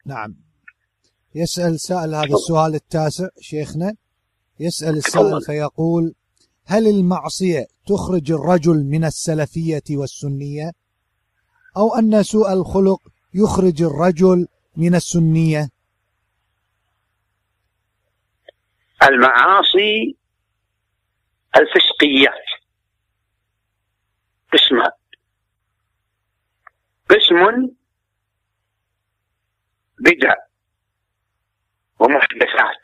نعم. يسأل سائل هذا السؤال التاسع شيخنا، يسأل السائل فيقول: هل المعصية تخرج الرجل من السلفية والسنية، أو أن سوء الخلق يخرج الرجل من السنية؟ المعاصي الفسقيات قسمان: قسم بدع ومحدثات،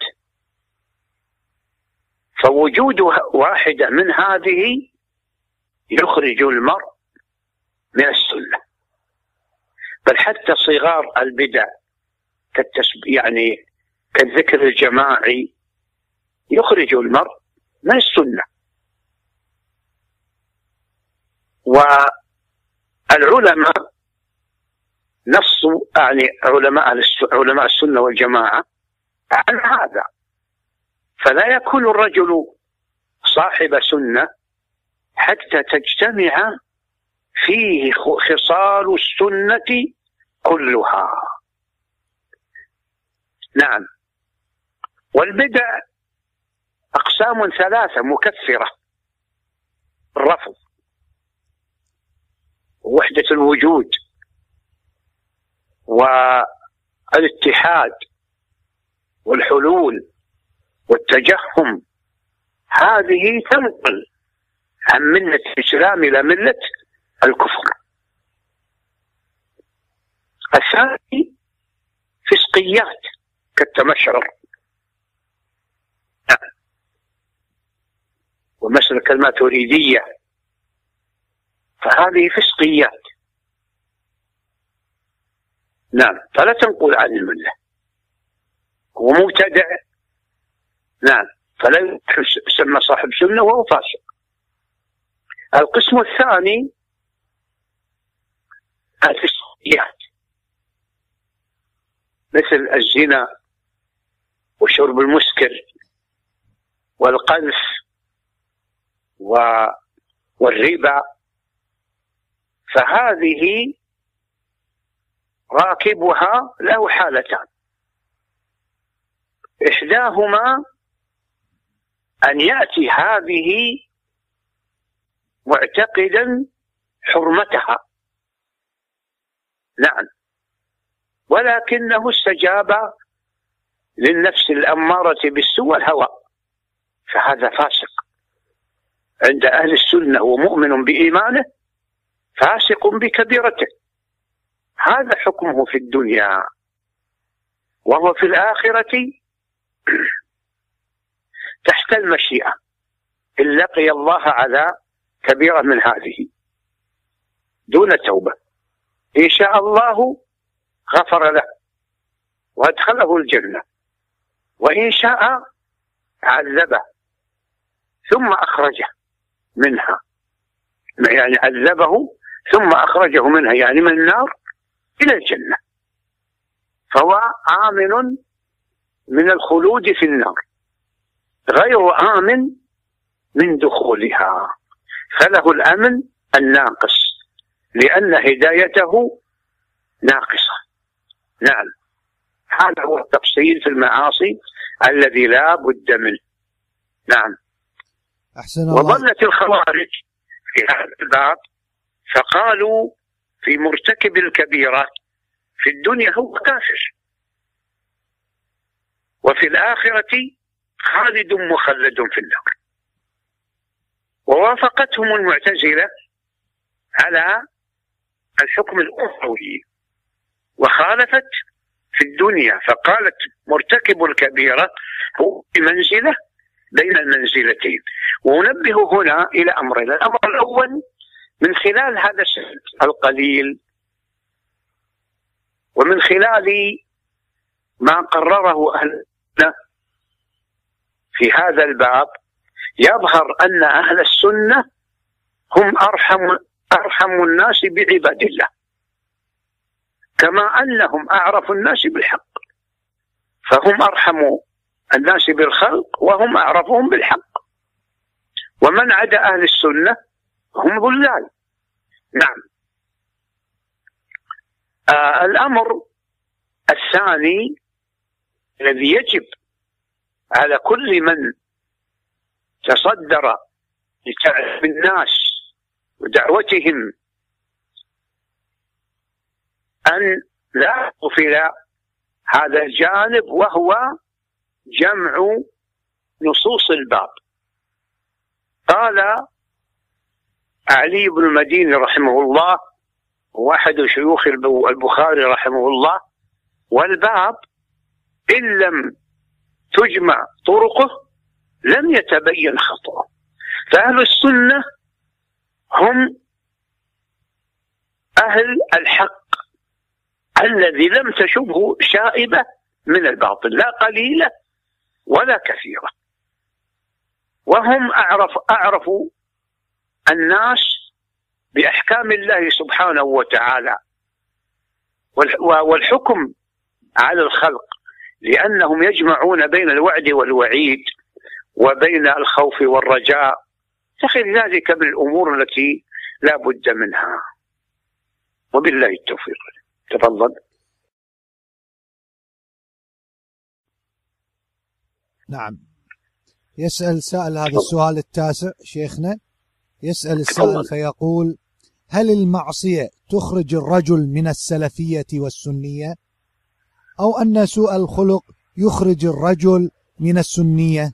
فوجود واحدة من هذه يخرج المرء من السنة. بل حتى صغار البدع يعني كالذكر الجماعي يخرج المرء من السنة. والعلماء نصوا، يعني علماء السنة والجماعة، عن هذا. فلا يكون الرجل صاحب سنة حتى تجتمع فيه خصال السنة كلها. نعم. والبدع أقسام ثلاثة مكفرة: الرفض، ووحدة الوجود، والاتحاد، والحلول، والتجهم. هذه تنقل عن ملة الإسلام إلى ملة الكفر. الثاني فسقيات كالتمشرق ومسلك الماتريدية، فهذه فسقيات. نعم، فلا تنقل عن الملة. ومبتدع، نعم، فلا يسمى صاحب سنة وهو فاسق. القسم الثاني الفسقيات، مثل الزنا وشرب المسكر والقذف والربا، فهذه راكبها له حالتان: إحداهما أن يأتي هذه معتقدا حرمتها، نعم، ولكنه استجاب للنفس الأمارة بالسوء والهوى، فهذا فاسق. عند أهل السنة ومؤمن بإيمانه، فاسق بكبيرته. هذا حكمه في الدنيا، وهو في الآخرة تحت المشيئة، إن لقي الله على كبيرة من هذه دون توبة. إن شاء الله غفر له وأدخله الجنة، وإن شاء عذبه ثم أخرجه منها، يعني عذبه ثم أخرجه منها، يعني من النار إلى الجنة، فهو آمن من الخلود في النار، غير آمن من دخولها، فله الأمن الناقص لأن هدايته ناقصة. نعم، هذا هو التفصيل في المعاصي الذي لا بد منه. نعم. وظلت الخوارج في هذا الباب فقالوا في مرتكب الكبيرة في الدنيا هو كافر، وفي الآخرة خالد مخلد في النار. ووافقتهم المعتزلة على الحكم الأخروي، وخالفت في الدنيا فقالت مرتكب الكبيرة هو بمنزلة بين المنزلتين. وننبه هنا إلى أمرين: الأمر الأول، من خلال هذا السند القليل ومن خلال ما قرره أهلنا في هذا الباب، يظهر أن أهل السنة هم أرحم الناس بعباد الله، كما أنهم أعرف الناس بالحق، فهم أرحم الناس بالخلق وهم أعرفهم بالحق. ومن عدا أهل السنة هم ضلال. نعم. الأمر الثاني الثاني الذي يجب على كل من تصدر لتعليم الناس ودعوتهم أن لا يغفل هذا الجانب، وهو جمع نصوص الباب. قال علي بن المديني رحمه الله، واحد شيوخ البخاري رحمه الله: والباب إن لم تجمع طرقه لم يتبين خطأه. فأهل السنة هم أهل الحق الذي لم تشبه شائبة من الباطل، لا قليلة ولا كثيرة، وهم أعرف الناس بأحكام الله سبحانه وتعالى والحكم على الخلق، لأنهم يجمعون بين الوعد والوعيد وبين الخوف والرجاء غير ذلك من الأمور التي لا بد منها. وبالله التوفيق. تفضل. نعم. يسأل سائل هذا السؤال التاسع شيخنا، يسأل السائل فيقول: هل المعصية تخرج الرجل من السلفية والسنية، أو أن سوء الخلق يخرج الرجل من السنية؟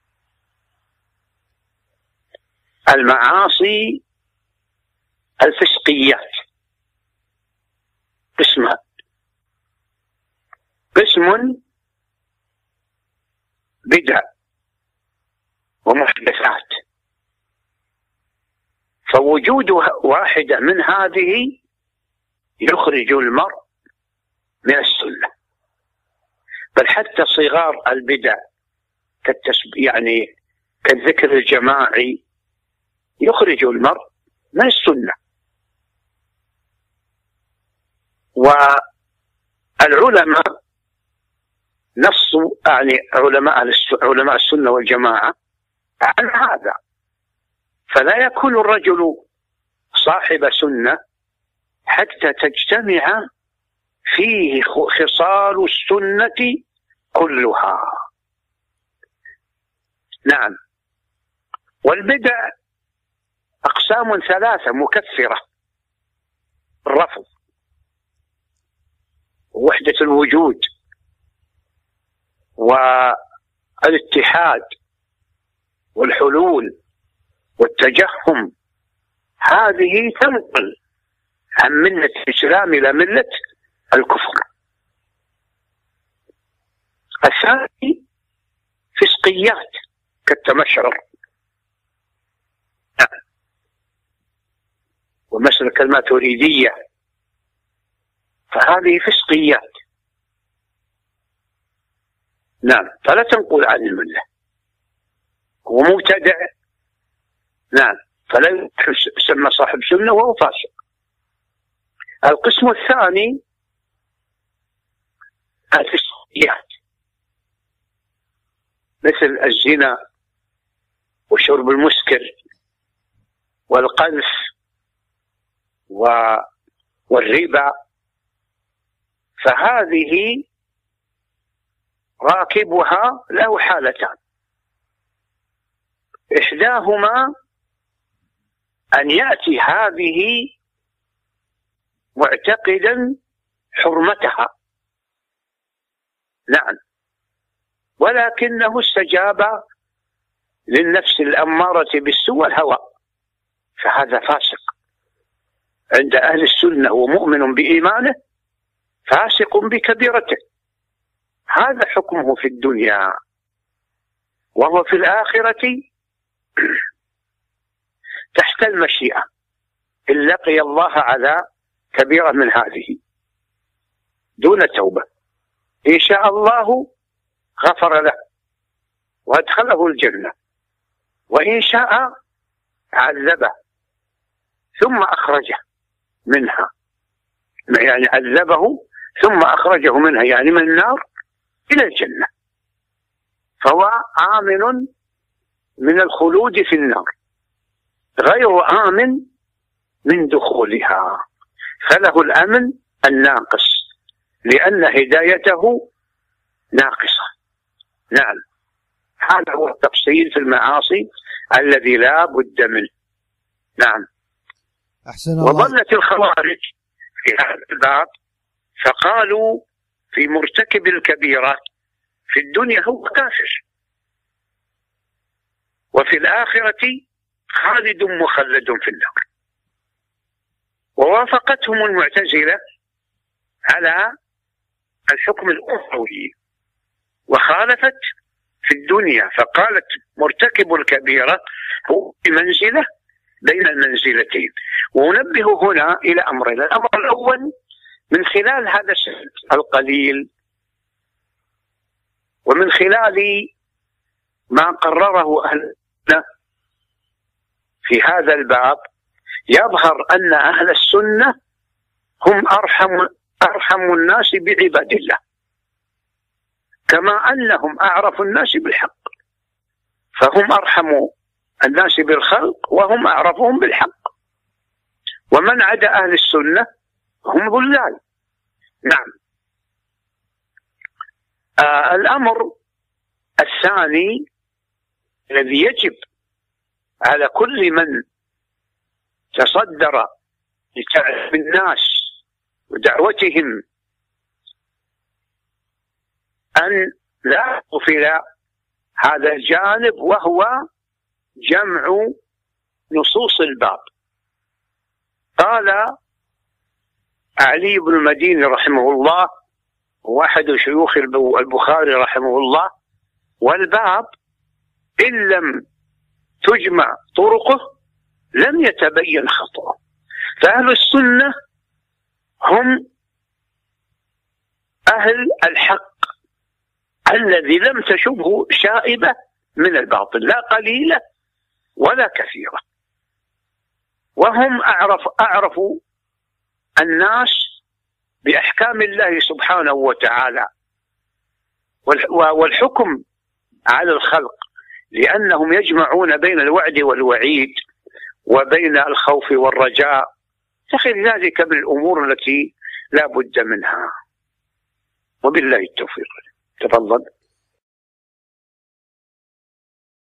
المعاصي الفسقيات قسمان: قسم بدع ومحدثات، فوجود واحدة من هذه يخرج المرء من السنة. بل حتى صغار البدع يعني كالذكر الجماعي يخرج المرء من السنة. والعلماء نصوا، يعني علماء السنة والجماعة، عن هذا. فلا يكون الرجل صاحب سنة حتى تجتمع فيه خصال السنة كلها. نعم. والبدع أقسام ثلاثة مكفرة: الرفض، ووحدة الوجود، والاتحاد، والحلول، والتجهم. هذه تنقل عن ملة الإسلام إلى ملة الكفر. الثاني فسقيات كالتمشرر ومسلك الماتريدية، فهذه فسقيات. نعم. فلا تنقل عن الملة. ومبتدع، نعم، فلا يسمى صاحب سنة وهو فاسق. القسم الثاني الفسقيات، مثل الزنا وشرب المسكر والقذف والربا، فهذه راكبها له حالتان: إحداهما أن يأتي هذه معتقدا حرمتها، نعم، ولكنه استجاب للنفس الأمارة بالسوء والهوى، فهذا فاسق. عند أهل السنة ومؤمن بإيمانه فاسق بكبيرته. هذا حكمه في الدنيا، وهو في الآخرة تحت المشيئة إن لقي الله على كبيرة من هذه دون توبة. إن شاء الله غفر له وأدخله الجنة، وإن شاء عذبه ثم أخرجه منها، يعني عذبه ثم أخرجه منها، يعني من النار إلى الجنة، فهو آمن من الخلود في النار غير آمن من دخولها، فله الأمن الناقص، لأن هدايته ناقصة. نعم، هذا هو التفصيل في المعاصي الذي لا بد منه. نعم. أحسن الله. وظلت الخوارج في هذا الباب فقالوا في مرتكب الكبيرة في الدنيا هو كافر، وفي الآخرة خالد مخلد في النار. ووافقتهم المعتزلة على الحكم الأخروي وخالفت في الدنيا، فقالت مرتكب الكبيرة هو بمنزلة بين المنزلتين. وننبه هنا إلى أمرين. الأمر الأول، من خلال هذا السند القليل ومن خلال ما قرره أهلنا في هذا الباب يظهر أن أهل السنة هم أرحم الناس بعباد الله، كما أنهم أعرف الناس بالحق، فهم أرحم الناس بالخلق وهم أعرفهم بالحق. ومن عدا أهل السنة هم ضلال. نعم. الأمر الثاني الذي يجب على كل من تصدر لتعليم الناس ودعوتهم أن لا يغفل هذا الجانب، وهو جمع نصوص الباب. قال علي بن المديني رحمه الله، واحد شيوخ البخاري رحمه الله: والباب إن لم تجمع طرقه لم يتبين خطأه. فأهل السنة هم أهل الحق الذي لم تشبه شائبة من الباطل، لا قليلة ولا كثيرة. وهم أعرف الناس بأحكام الله سبحانه وتعالى والحكم على الخلق، لأنهم يجمعون بين الوعد والوعيد وبين الخوف والرجاء. تخيل ذلك من الأمور التي لا بد منها. وبالله التوفيق. تفضل.